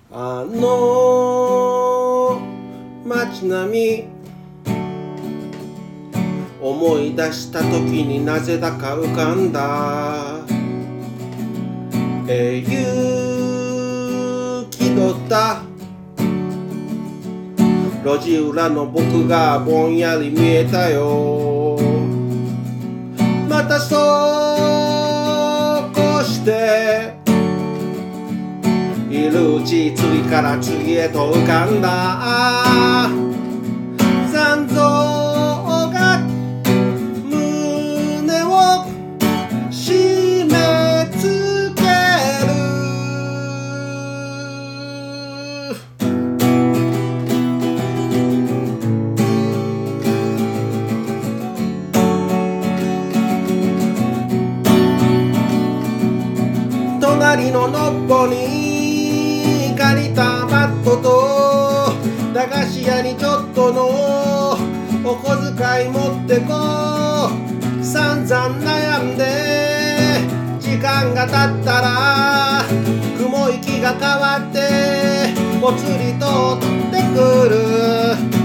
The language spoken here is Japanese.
あの街並み思い出した時になぜだか浮かんだ勇気取った路地裏の僕がぼんやり見えたよ。またそうこうしているうち次から次へと浮かんだ残像が胸を締め付ける。隣ののっぽに借りたバットと駄菓子屋にちょっとのお小遣い持ってこう。散々悩んで時間が経ったら雲行きが変わってぽつりと降ってくる。